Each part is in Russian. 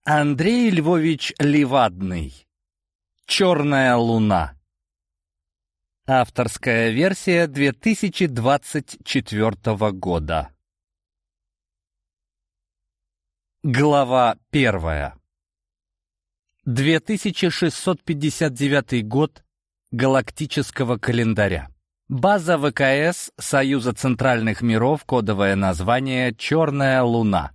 Андрей Львович Левадный. «Черная луна». Авторская версия 2024 года. Глава 1. 2659 год галактического календаря. База ВКС Союза Центральных Миров, кодовое название «Черная луна».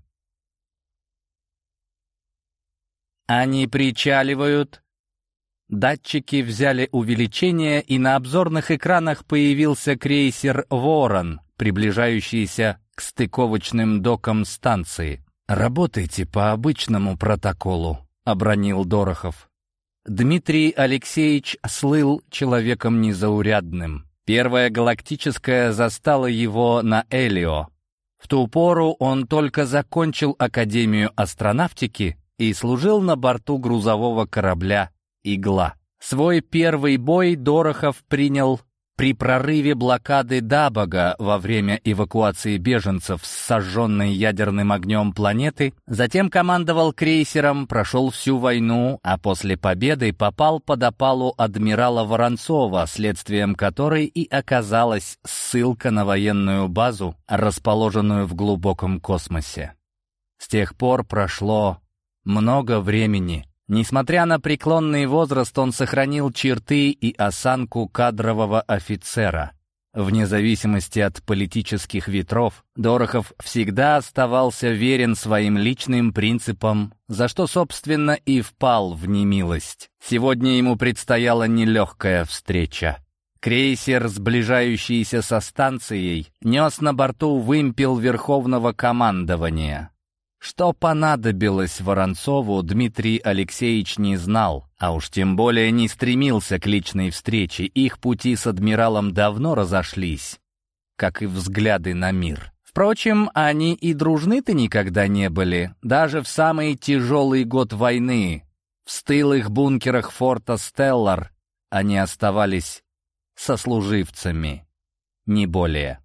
Они причаливают. Датчики взяли увеличение, и на обзорных экранах появился крейсер «Ворон», приближающийся к стыковочным докам станции. «Работайте по обычному протоколу», — обронил Дорохов. Дмитрий Алексеевич слыл человеком незаурядным. Первая галактическая застала его на Элио. В ту пору он только закончил Академию астронавтики и служил на борту грузового корабля «Игла». Свой первый бой Дорохов принял при прорыве блокады Дабага во время эвакуации беженцев с сожженной ядерным огнем планеты, затем командовал крейсером, прошел всю войну, а после победы попал под опалу адмирала Воронцова, следствием которой и оказалась ссылка на военную базу, расположенную в глубоком космосе. С тех пор прошло много времени. Несмотря на преклонный возраст, он сохранил черты и осанку кадрового офицера. Вне зависимости от политических ветров, Дорохов всегда оставался верен своим личным принципам, за что, собственно, и впал в немилость. Сегодня ему предстояла нелегкая встреча. Крейсер, сближающийся со станцией, нес на борту вымпел Верховного командования. Что понадобилось Воронцову, Дмитрий Алексеевич не знал, а уж тем более не стремился к личной встрече. Их пути с адмиралом давно разошлись, как и взгляды на мир. Впрочем, они и дружны-то никогда не были. Даже в самый тяжелый год войны, в стылых бункерах форта Стеллар, они оставались сослуживцами, не более.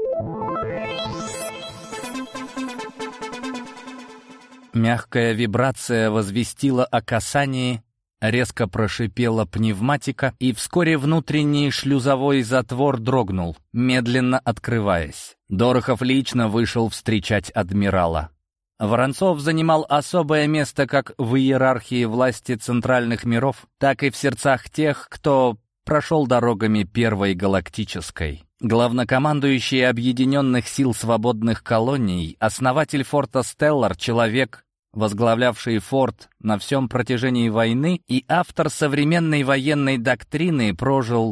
Мягкая вибрация возвестила о касании, резко прошипела пневматика, и вскоре внутренний шлюзовой затвор дрогнул, медленно открываясь. Дорохов лично вышел встречать адмирала. Воронцов занимал особое место как в иерархии власти центральных миров, так и в сердцах тех, кто прошел дорогами Первой Галактической. Главнокомандующий Объединенных сил свободных колоний, основатель форта Стеллар, человек, возглавлявший форт на всем протяжении войны, и автор современной военной доктрины, прожил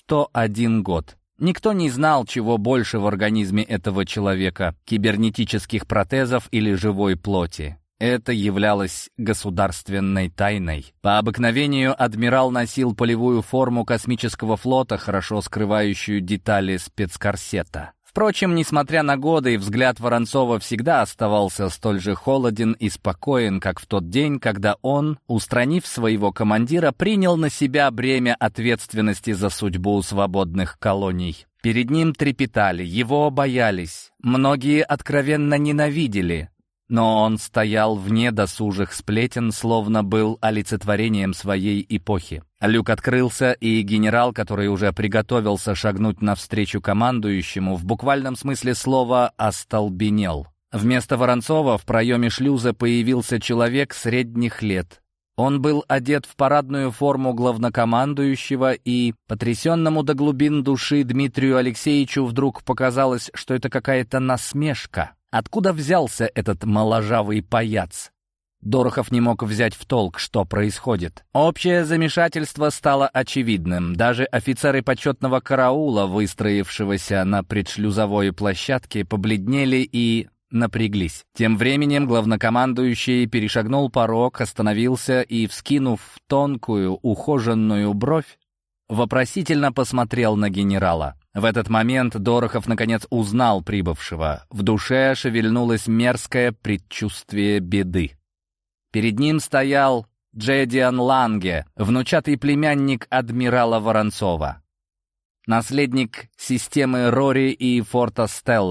101 год. Никто не знал, чего больше в организме этого человека — кибернетических протезов или живой плоти. Это являлось государственной тайной. По обыкновению адмирал носил полевую форму космического флота, хорошо скрывающую детали спецкорсета. Впрочем, несмотря на годы, взгляд Воронцова всегда оставался столь же холоден и спокоен, как в тот день, когда он, устранив своего командира, принял на себя бремя ответственности за судьбу свободных колоний. Перед ним трепетали, его боялись, многие откровенно ненавидели. Но он стоял вне досужих сплетен, словно был олицетворением своей эпохи. Люк открылся, и генерал, который уже приготовился шагнуть навстречу командующему, в буквальном смысле слова остолбенел. Вместо Воронцова в проеме шлюза появился человек средних лет. Он был одет в парадную форму главнокомандующего, и потрясенному до глубин души Дмитрию Алексеевичу вдруг показалось, что это какая-то насмешка. Откуда взялся этот моложавый паяц? Дорохов не мог взять в толк, что происходит. Общее замешательство стало очевидным. Даже офицеры почетного караула, выстроившегося на предшлюзовой площадке, побледнели и напряглись. Тем временем главнокомандующий перешагнул порог, остановился и, вскинув тонкую, ухоженную бровь, вопросительно посмотрел на генерала. В этот момент Дорохов наконец узнал прибывшего. В душе шевельнулось мерзкое предчувствие беды. Перед ним стоял Джедиан Ланге, внучатый племянник адмирала Воронцова. Наследник системы Рори и форта Стеллар.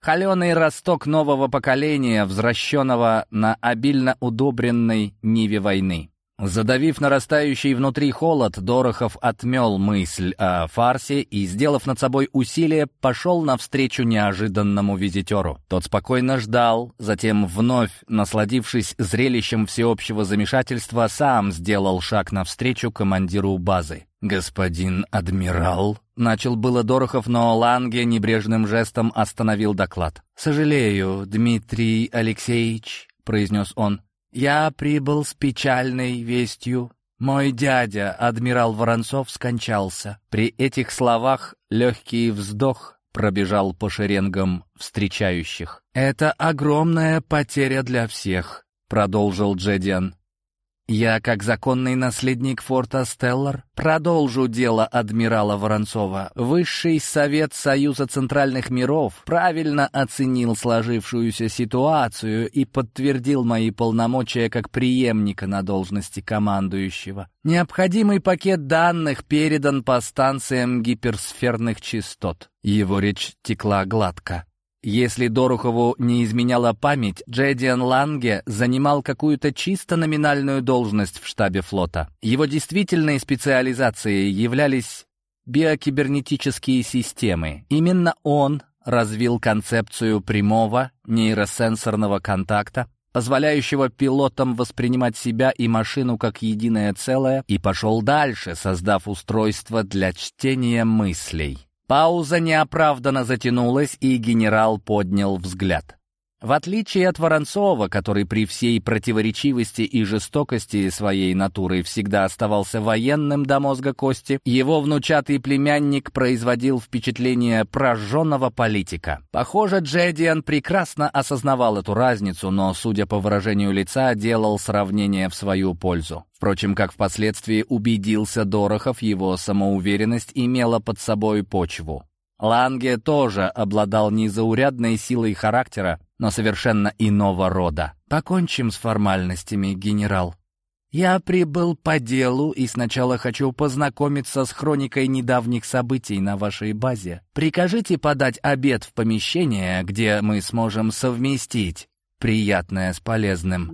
Холеный росток нового поколения, взращенного на обильно удобренной ниве войны. Задавив нарастающий внутри холод, Дорохов отмел мысль о фарсе и, сделав над собой усилие, пошел навстречу неожиданному визитеру. Тот спокойно ждал, затем, вновь насладившись зрелищем всеобщего замешательства, сам сделал шаг навстречу командиру базы. «Господин адмирал», — начал было Дорохов, но Ланге небрежным жестом остановил доклад. «Сожалею, Дмитрий Алексеевич», — произнес он, — «я прибыл с печальной вестью. Мой дядя, адмирал Воронцов, скончался». При этих словах легкий вздох пробежал по шеренгам встречающих. «Это огромная потеря для всех», — продолжил Джедиан. «Я, как законный наследник форта Стеллар, продолжу дело адмирала Воронцова. Высший совет Союза Центральных Миров правильно оценил сложившуюся ситуацию и подтвердил мои полномочия как преемника на должности командующего. Необходимый пакет данных передан по станциям гиперсферных частот». Его речь текла гладко. Если Дорохову не изменяла память, Джедиан Ланге занимал какую-то чисто номинальную должность в штабе флота. Его действительной специализацией являлись биокибернетические системы. Именно он развил концепцию прямого нейросенсорного контакта, позволяющего пилотам воспринимать себя и машину как единое целое, и пошел дальше, создав устройство для чтения мыслей. Пауза неоправданно затянулась, и генерал поднял взгляд. В отличие от Воронцова, который при всей противоречивости и жестокости своей натуры всегда оставался военным до мозга кости, его внучатый племянник производил впечатление прожженного политика. Похоже, Джедиан прекрасно осознавал эту разницу, но, судя по выражению лица, делал сравнение в свою пользу. Впрочем, как впоследствии убедился Дорохов, его самоуверенность имела под собой почву. Ланге тоже обладал незаурядной силой характера, но совершенно иного рода. «Покончим с формальностями, генерал. Я прибыл по делу и сначала хочу познакомиться с хроникой недавних событий на вашей базе. Прикажите подать обед в помещение, где мы сможем совместить приятное с полезным».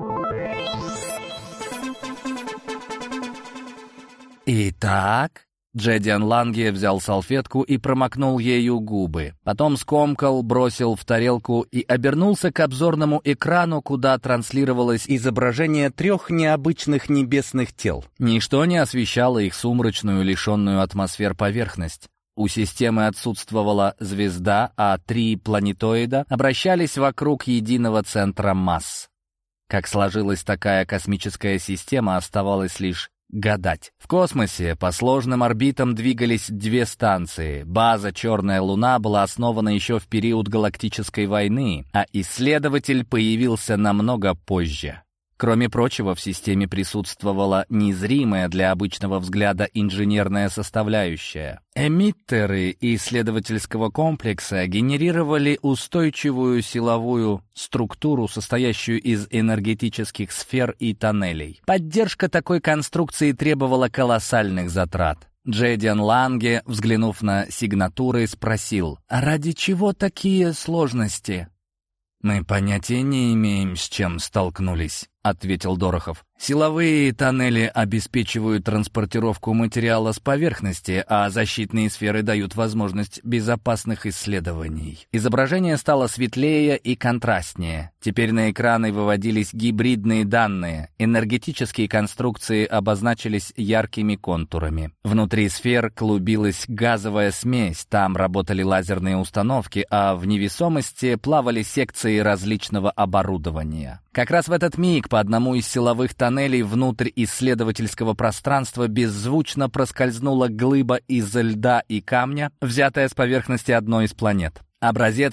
«Итак...» Джедиан Ланге взял салфетку и промокнул ею губы. Потом скомкал, бросил в тарелку и обернулся к обзорному экрану, куда транслировалось изображение 3 необычных небесных тел. Ничто не освещало их сумрачную, лишенную атмосфер поверхность. У системы отсутствовала звезда, а 3 планетоида обращались вокруг единого центра масс. Как сложилась такая космическая система, оставалось лишь гадать. В космосе по сложным орбитам двигались 2 станции. База «Черная Луна» была основана еще в период Галактической войны, а исследователь появился намного позже. Кроме прочего, в системе присутствовала незримая для обычного взгляда инженерная составляющая. Эмиттеры исследовательского комплекса генерировали устойчивую силовую структуру, состоящую из энергетических сфер и тоннелей. Поддержка такой конструкции требовала колоссальных затрат. Джедиан Ланге, взглянув на сигнатуры, спросил: «А ради чего такие сложности?» «Мы понятия не имеем, с чем столкнулись», — ответил Дорохов. «Силовые тоннели обеспечивают транспортировку материала с поверхности, а защитные сферы дают возможность безопасных исследований». Изображение стало светлее и контрастнее. Теперь на экраны выводились гибридные данные. Энергетические конструкции обозначились яркими контурами. Внутри сфер клубилась газовая смесь, там работали лазерные установки, а в невесомости плавали секции различного оборудования. Как раз в этот миг по одному из силовых тоннелей внутрь исследовательского пространства беззвучно проскользнула глыба из льда и камня, взятая с поверхности одной из планет. Образец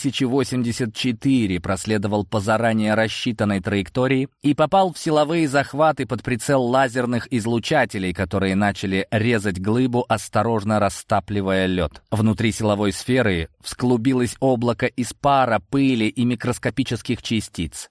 3084 проследовал по заранее рассчитанной траектории и попал в силовые захваты под прицел лазерных излучателей, которые начали резать глыбу, осторожно растапливая лед. Внутри силовой сферы всклубилось облако из пара, пыли и микроскопических частиц.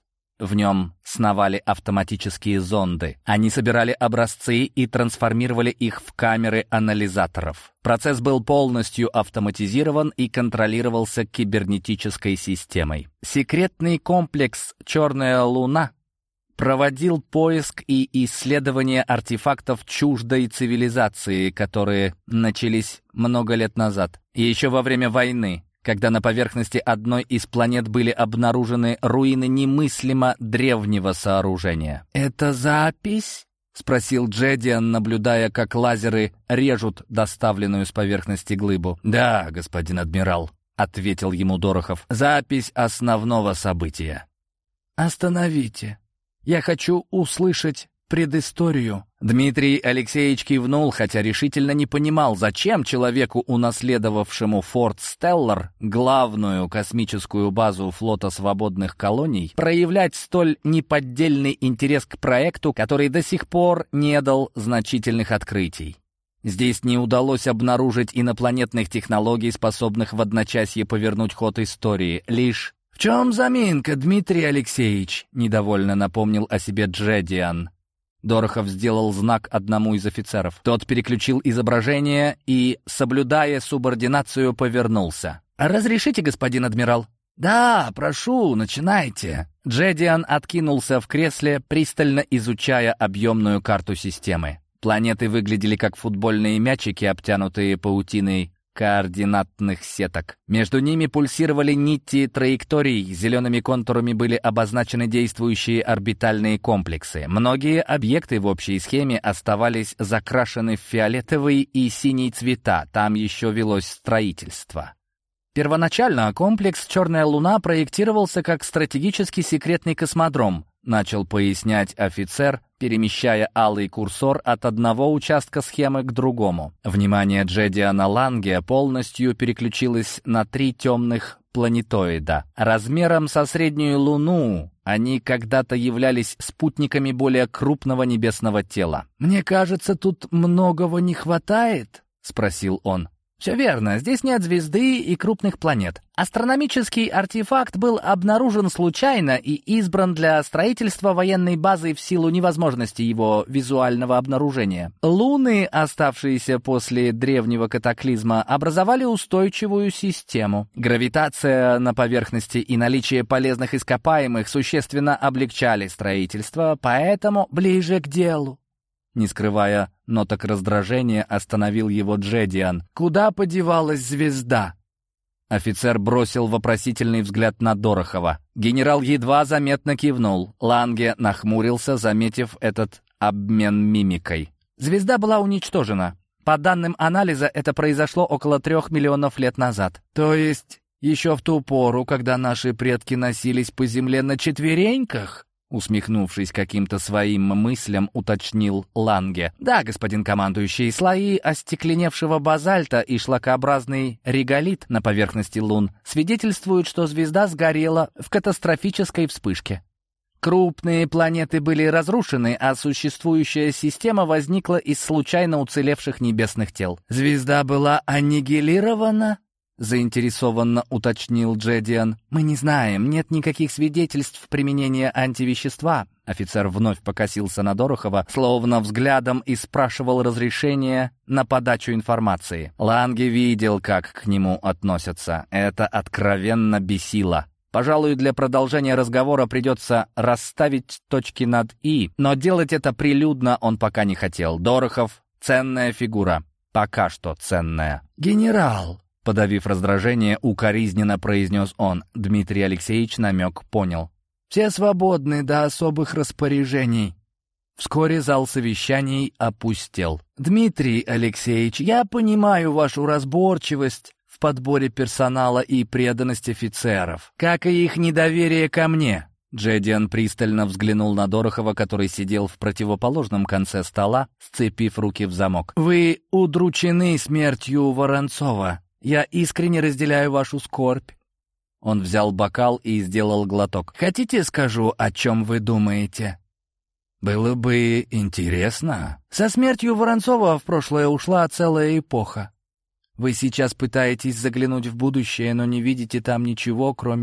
В нем сновали автоматические зонды. Они собирали образцы и трансформировали их в камеры анализаторов. Процесс был полностью автоматизирован и контролировался кибернетической системой. Секретный комплекс «Черная луна» проводил поиск и исследование артефактов чуждой цивилизации, которые начались много лет назад, еще во время войны, когда на поверхности одной из планет были обнаружены руины немыслимо древнего сооружения. «Это запись?» — спросил Джедиан, наблюдая, как лазеры режут доставленную с поверхности глыбу. «Да, господин адмирал», — ответил ему Дорохов, — «запись основного события». «Остановите. Я хочу услышать предысторию». Дмитрий Алексеевич кивнул, хотя решительно не понимал, зачем человеку, унаследовавшему Форт Стеллар, главную космическую базу флота свободных колоний, проявлять столь неподдельный интерес к проекту, который до сих пор не дал значительных открытий. Здесь не удалось обнаружить инопланетных технологий, способных в одночасье повернуть ход истории. Лишь «В чем заминка, Дмитрий Алексеевич?» — недовольно напомнил о себе Джедиан. Дорохов сделал знак одному из офицеров. Тот переключил изображение и, соблюдая субординацию, повернулся. «Разрешите, господин адмирал?» «Да, прошу, начинайте». Джедиан откинулся в кресле, пристально изучая объемную карту системы. Планеты выглядели как футбольные мячики, обтянутые паутиной координатных сеток. Между ними пульсировали нити траекторий, зелеными контурами были обозначены действующие орбитальные комплексы. Многие объекты в общей схеме оставались закрашены в фиолетовый и синий цвета, там еще велось строительство. Первоначально комплекс «Черная луна» проектировался как стратегический секретный космодром, начал пояснять офицер, перемещая алый курсор от одного участка схемы к другому. Внимание Джедиана Ланге полностью переключилось на 3 темных планетоида. Размером со среднюю Луну они когда-то являлись спутниками более крупного небесного тела. «Мне кажется, тут многого не хватает?» — спросил он. «Все верно, здесь нет звезды и крупных планет. Астрономический артефакт был обнаружен случайно и избран для строительства военной базы в силу невозможности его визуального обнаружения. Луны, оставшиеся после древнего катаклизма, образовали устойчивую систему. Гравитация на поверхности и наличие полезных ископаемых существенно облегчали строительство, поэтому ближе к делу». Не скрывая ноток раздражения, остановил его Джедиан. «Куда подевалась звезда?» Офицер бросил вопросительный взгляд на Дорохова. Генерал едва заметно кивнул. Ланге нахмурился, заметив этот обмен мимикой. «Звезда была уничтожена. По данным анализа, это произошло около 3 миллионов лет назад. То есть еще в ту пору, когда наши предки носились по земле на четвереньках?» Усмехнувшись каким-то своим мыслям, уточнил Ланге. «Да, господин командующий, слои остекленевшего базальта и шлакообразный реголит на поверхности лун свидетельствуют, что звезда сгорела в катастрофической вспышке. Крупные планеты были разрушены, а существующая система возникла из случайно уцелевших небесных тел. Звезда была аннигилирована?» — заинтересованно уточнил Джедиан. «Мы не знаем, нет никаких свидетельств применения антивещества». Офицер вновь покосился на Дорохова, словно взглядом и спрашивал разрешения на подачу информации. Ланге видел, как к нему относятся. Это откровенно бесило. Пожалуй, для продолжения разговора придется расставить точки над «и», но делать это прилюдно он пока не хотел. Дорохов — ценная фигура. Пока что ценная. «Генерал!» Подавив раздражение, укоризненно произнес он. Дмитрий Алексеевич намек понял. «Все свободны до особых распоряжений». Вскоре зал совещаний опустел. «Дмитрий Алексеевич, я понимаю вашу разборчивость в подборе персонала и преданность офицеров, как и их недоверие ко мне». Джедиан пристально взглянул на Дорохова, который сидел в противоположном конце стола, сцепив руки в замок. «Вы удручены смертью Воронцова. Я искренне разделяю вашу скорбь». Он взял бокал и сделал глоток. «Хотите, скажу, о чем вы думаете?» «Было бы интересно». «Со смертью Воронцова в прошлое ушла целая эпоха. Вы сейчас пытаетесь заглянуть в будущее, но не видите там ничего, кроме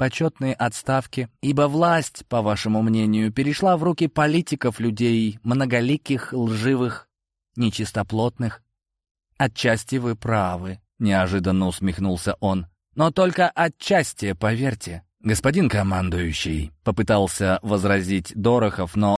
почетные отставки, ибо власть, по вашему мнению, перешла в руки политиков, людей многоликих, лживых, нечистоплотных. Отчасти вы правы, неожиданно усмехнулся он. Но только отчасти, поверьте. «Господин командующий», — попытался возразить Дорохов, но